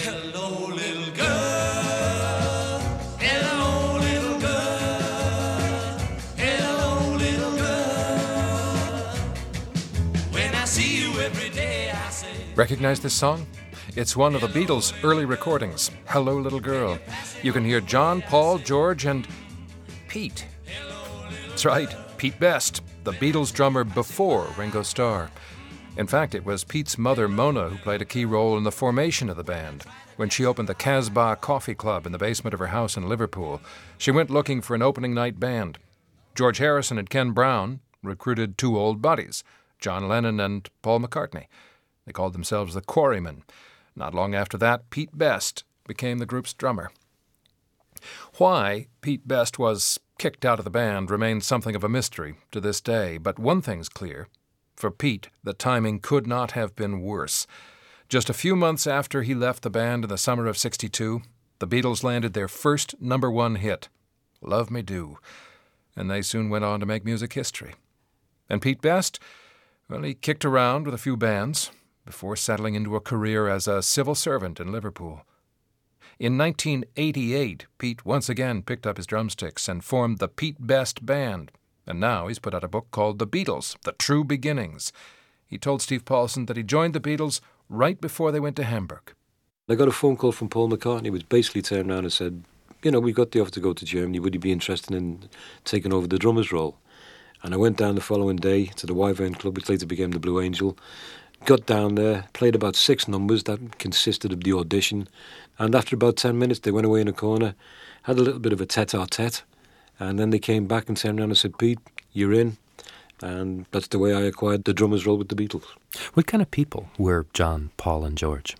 Hello, little girl. Hello, little girl. Hello, little girl. When I see you every day, I say... Recognize this song? It's one of the Beatles' early recordings, Hello, Little Girl. You can hear John, Paul, George, and Pete. That's right, Pete Best, the Beatles drummer before Ringo Starr. In fact, it was Pete's mother, Mona, who played a key role in the formation of the band. When she opened the Casbah Coffee Club in the basement of her house in Liverpool, she went looking for an opening night band. George Harrison and Ken Brown recruited two old buddies, John Lennon and Paul McCartney. They called themselves the Quarrymen. Not long after that, Pete Best became the group's drummer. Why Pete Best was kicked out of the band remains something of a mystery to this day, but one thing's clear. For Pete, the timing could not have been worse. Just a few months after he left the band in the summer of '62, the Beatles landed their first #1 hit, Love Me Do, and they soon went on to make music history. And Pete Best, well, he kicked around with a few bands before settling into a career as a civil servant in Liverpool. In 1988, Pete once again picked up his drumsticks and formed the Pete Best Band, and now he's put out a book called The Beatles, The True Beginnings. He told Steve Paulson that he joined the Beatles right before they went to Hamburg. I got a phone call from Paul McCartney, which basically turned around and said, we've got the offer to go to Germany, would you be interested in taking over the drummer's role? And I went down the following day to the Wyvern Club, which later became the Blue Angel. Got down there, played about 6 numbers that consisted of the audition, and after about 10 minutes they went away in a corner, had a little bit of a tete-a-tete, and then they came back and turned around and said, Pete, you're in. And that's the way I acquired the drummer's role with the Beatles. What kind of people were John, Paul and George?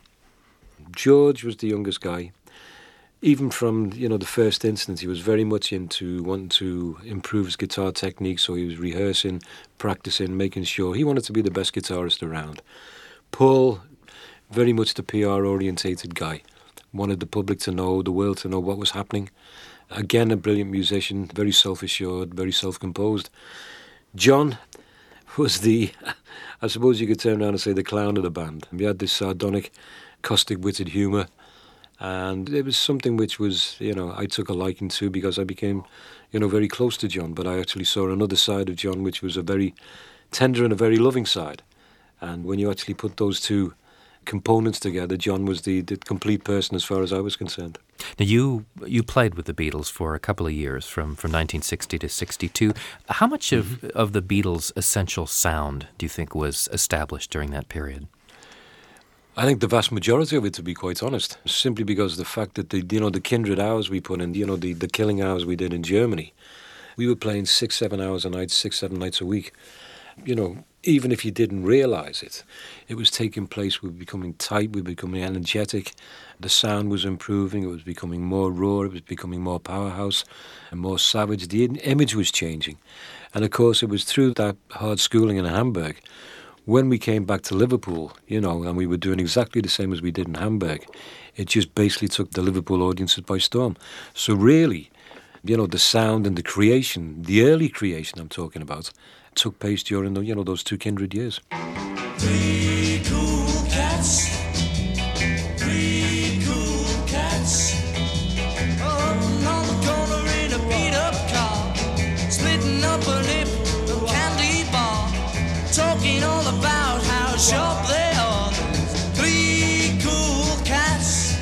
George was the youngest guy. Even from, the first instance, he was very much into wanting to improve his guitar technique, so he was rehearsing, practicing, making sure he wanted to be the best guitarist around. Paul, very much the PR-orientated guy, wanted the public to know, the world to know what was happening. Again, a brilliant musician, very self-assured, very self-composed. John was I suppose you could turn around and say, the clown of the band. He had this sardonic, caustic-witted humour. And it was something which was, I took a liking to because I became, very close to John. But I actually saw another side of John, which was a very tender and a very loving side. And when you actually put those two components together, John was the complete person as far as I was concerned. Now, you played with the Beatles for a couple of years, from 1960 to 62. How much of the Beatles' essential sound do you think was established during that period? I think the vast majority of it, to be quite honest, simply because of the fact that the kindred hours we put in, the killing hours we did in Germany, we were playing 6-7 hours a night, 6-7 nights a week. Even if you didn't realise it, it was taking place. We were becoming tight, we were becoming energetic. The sound was improving, it was becoming more raw, it was becoming more powerhouse and more savage. The image was changing. And of course, it was through that hard schooling in Hamburg. When we came back to Liverpool, and we were doing exactly the same as we did in Hamburg, it just basically took the Liverpool audiences by storm. So really, the sound and the creation, the early creation I'm talking about, took place during those 2 kindred years. 3 cool cats, 3 cool cats, on the corner in a beat-up car, splitting up a lip, a candy bar, talking all about how sharp they are. 3 cool cats,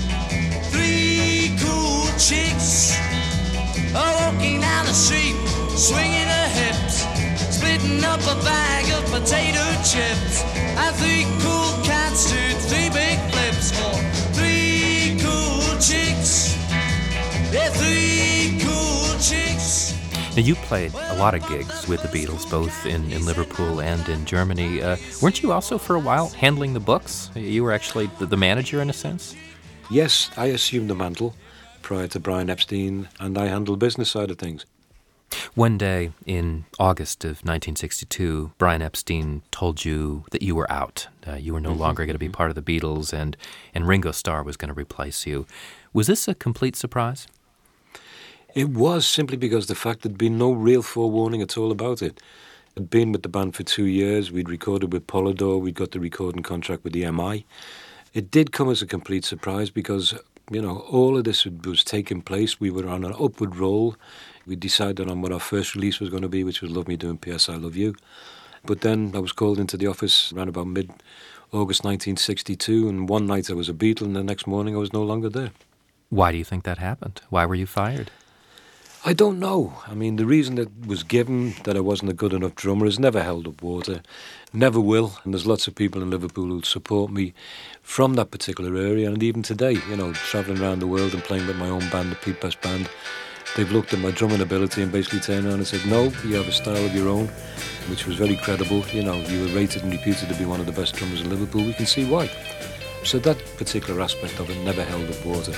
3 cool chicks, walking down the street, swinging her hips, splitting up a bag of potato chips, and 3 cool cats do 3 big flips for 3 cool chicks. Yeah, 3 cool chicks. Now, you played a lot of gigs with the Beatles, both in Liverpool and in Germany. Weren't you also, for a while, handling the books? You were actually the manager, in a sense? Yes, I assumed the mantle prior to Brian Epstein, and I handled the business side of things. One day in August of 1962, Brian Epstein told you that you were out. You were no longer going to be part of the Beatles, and Ringo Starr was going to replace you. Was this a complete surprise? It was, simply because the fact there'd been no real forewarning at all about it. I'd been with the band for 2 years. We'd recorded with Polydor. We'd got the recording contract with the EMI. It did come as a complete surprise because, all of this was taking place. We were on an upward roll. We decided on what our first release was going to be, which was Love Me Do and P.S. I Love You. But then I was called into the office around about mid-August 1962, and one night I was a Beatle, and the next morning I was no longer there. Why do you think that happened? Why were you fired? I don't know. I mean, the reason that was given, that I wasn't a good enough drummer, has never held up water. Never will. And there's lots of people in Liverpool who support me from that particular area. And even today, travelling around the world and playing with my own band, the Pete Best Band, they've looked at my drumming ability and basically turned around and said, no, you have a style of your own, which was very credible. You were rated and reputed to be one of the best drummers in Liverpool. We can see why. So that particular aspect of it never held up water.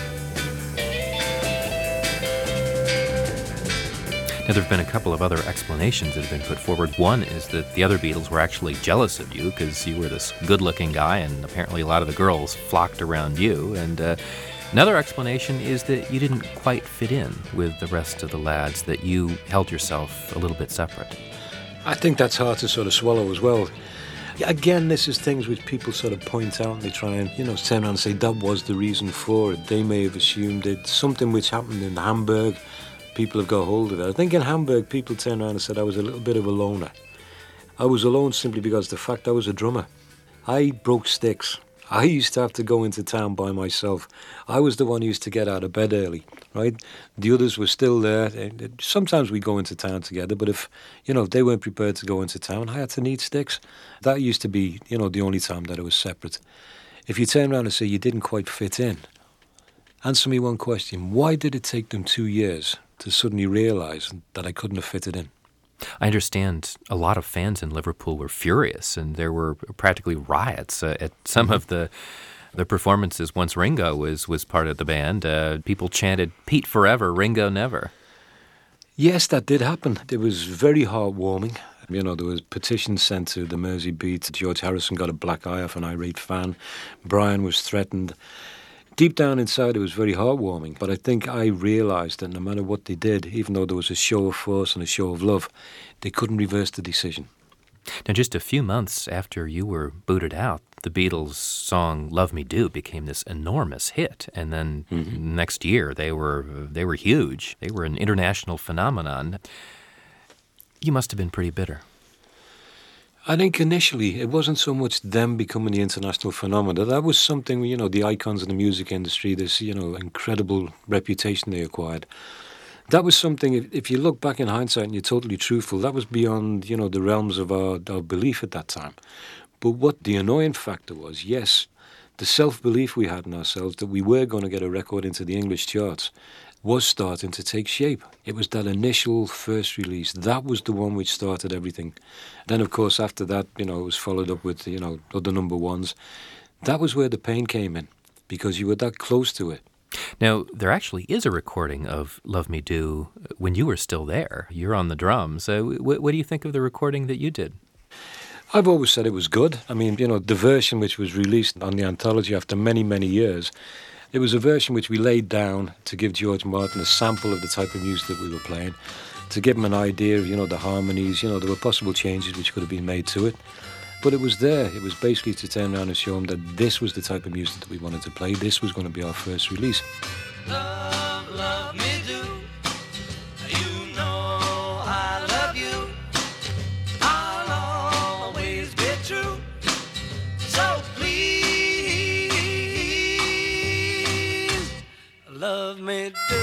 Now, there have been a couple of other explanations that have been put forward. One is that the other Beatles were actually jealous of you because you were this good-looking guy, and apparently a lot of the girls flocked around you. And another explanation is that you didn't quite fit in with the rest of the lads, that you held yourself a little bit separate. I think that's hard to sort of swallow as well. Again, this is things which people sort of point out and they try and, turn around and say that was the reason for it. They may have assumed it. Something which happened in Hamburg, people have got hold of it. I think in Hamburg, people turned around and said I was a little bit of a loner. I was alone simply because the fact I was a drummer. I broke sticks. I used to have to go into town by myself. I was the one who used to get out of bed early, right? The others were still there. Sometimes we go into town together, but if they weren't prepared to go into town, I had to need sticks. That used to be, the only time that I was separate. If you turn around and say you didn't quite fit in, answer me one question. Why did it take them 2 years to suddenly realise that I couldn't have fitted in? I understand a lot of fans in Liverpool were furious, and there were practically riots at some of the performances once Ringo was part of the band. People chanted, "Pete forever, Ringo never." Yes, that did happen. It was very heartwarming. There was petitions sent to the Mersey Beat. George Harrison got a black eye off an irate fan. Brian was threatened. Deep down inside, it was very heartwarming, but I think I realised that no matter what they did, even though there was a show of force and a show of love, they couldn't reverse the decision. Now, just a few months after you were booted out, the Beatles' song "Love Me Do" became this enormous hit, and then next year they were huge. They were an international phenomenon. You must have been pretty bitter. I think initially it wasn't so much them becoming the international phenomenon. That was something, the icons in the music industry, this, incredible reputation they acquired. That was something, if you look back in hindsight and you're totally truthful, that was beyond, the realms of our belief at that time. But what the annoying factor was, yes, the self-belief we had in ourselves that we were going to get a record into the English charts was starting to take shape. It was that initial first release. That was the one which started everything. Then, of course, after that, it was followed up with, other number ones. That was where the pain came in, because you were that close to it. Now, there actually is a recording of "Love Me Do" when you were still there. You're on the drums. What do you think of the recording that you did? I've always said it was good. I mean, the version which was released on the anthology after many, many years, it was a version which we laid down to give George Martin a sample of the type of music that we were playing, to give him an idea of, the harmonies, there were possible changes which could have been made to it. But it was there. It was basically to turn around and show him that this was the type of music that we wanted to play. This was going to be our first release. Love, love me do. You know I love you. I'll always be true. So love me do.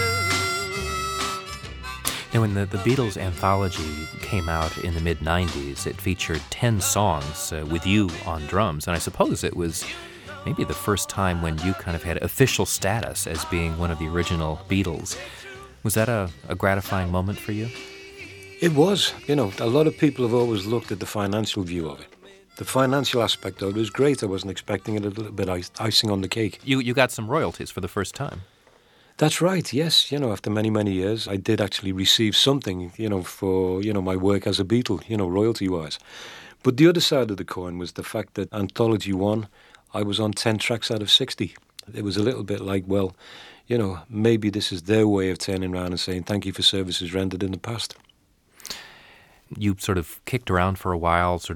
Now, when the Beatles anthology came out in the mid-'90s, it featured 10 songs with you on drums, and I suppose it was maybe the first time when you kind of had official status as being one of the original Beatles. Was that a gratifying moment for you? It was. A lot of people have always looked at the financial view of it. The financial aspect of it was great. I wasn't expecting it, a little bit icing on the cake. You got some royalties for the first time. That's right, yes. After many, many years, I did actually receive something, for, my work as a Beatle, royalty-wise. But the other side of the coin was the fact that Anthology 1, I was on 10 tracks out of 60. It was a little bit like, well, maybe this is their way of turning around and saying thank you for services rendered in the past. You sort of kicked around for a while, sort of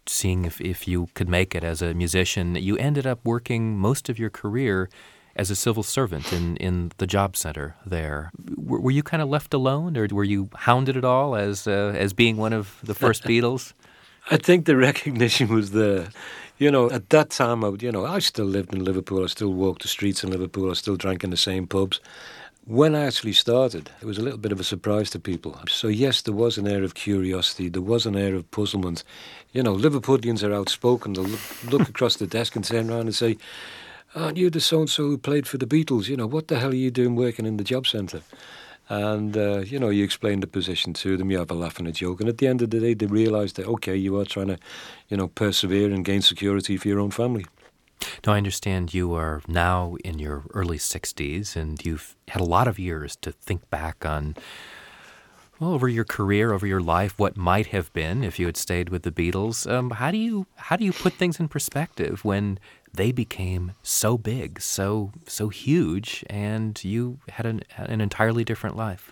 seeing if you could make it as a musician. You ended up working most of your career as a civil servant in the job center there. Were you kind of left alone, or were you hounded at all as being one of the first Beatles? I think the recognition was there. You know, at that time, I still lived in Liverpool. I still walked the streets in Liverpool. I still drank in the same pubs. When I actually started, it was a little bit of a surprise to people. So yes, there was an air of curiosity. There was an air of puzzlement. You know, Liverpudlians are outspoken. They'll look across the desk and turn around and say, "Aren't you the so-and-so who played for the Beatles? You know, what the hell are you doing working in the job centre?" And, you explain the position to them, you have a laugh and a joke. And at the end of the day, they realise that, okay, you are trying to, persevere and gain security for your own family. Now, I understand you are now in your early 60s, and you've had a lot of years to think back on, well, over your career, over your life, what might have been if you had stayed with the Beatles. How do you put things in perspective when they became so big, so huge, and you had an entirely different life?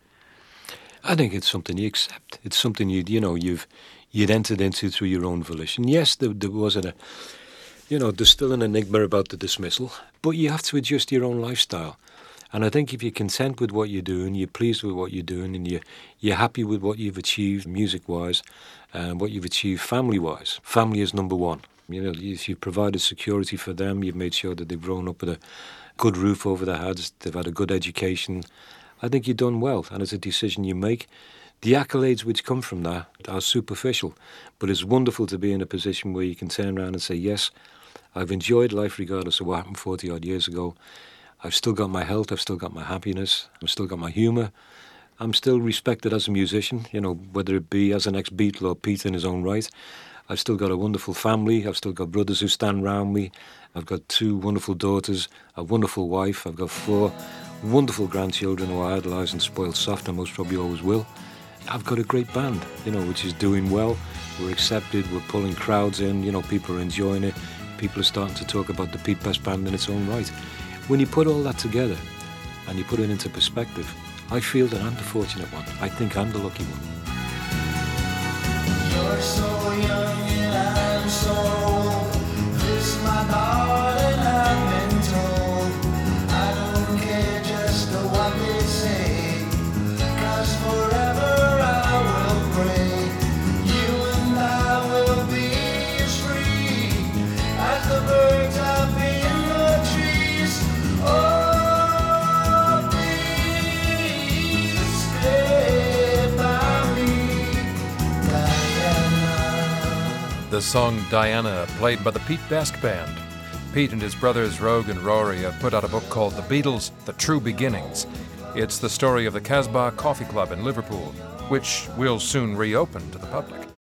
I think it's something you accept. It's something you'd entered into through your own volition. Yes, there wasn't there's still an enigma about the dismissal, but you have to adjust your own lifestyle. And I think if you're content with what you're doing, you're pleased with what you're doing, and you're happy with what you've achieved music-wise and what you've achieved family-wise, family is number one. If you've provided security for them, you've made sure that they've grown up with a good roof over their heads, they've had a good education, I think you've done well, and it's a decision you make. The accolades which come from that are superficial, but it's wonderful to be in a position where you can turn around and say, yes, I've enjoyed life regardless of what happened 40-odd years ago. I've still got my health, I've still got my happiness, I've still got my humour. I'm still respected as a musician, whether it be as an ex-Beatle or Pete in his own right. I've still got a wonderful family, I've still got brothers who stand round me, I've got 2 wonderful daughters, a wonderful wife, I've got 4 wonderful grandchildren who I idolise and spoil soft and most probably always will. I've got a great band, which is doing well. We're accepted, we're pulling crowds in, people are enjoying it. People are starting to talk about the Pete Best Band in its own right. When you put all that together and you put it into perspective, I feel that I'm the fortunate one. I think I'm the lucky one. You're so young and I'm so old. This my darling, I've been told. I don't care just what they say, 'cause forever I will pray. You and I will be as free as the birds up in the trees. Oh, please stay by me, Diana. The song Diana, played by the Pete Best Band. Pete and his brothers Rogue and Rory have put out a book called The Beatles, The True Beginnings. It's the story of the Casbah Coffee Club in Liverpool, which will soon reopen to the public.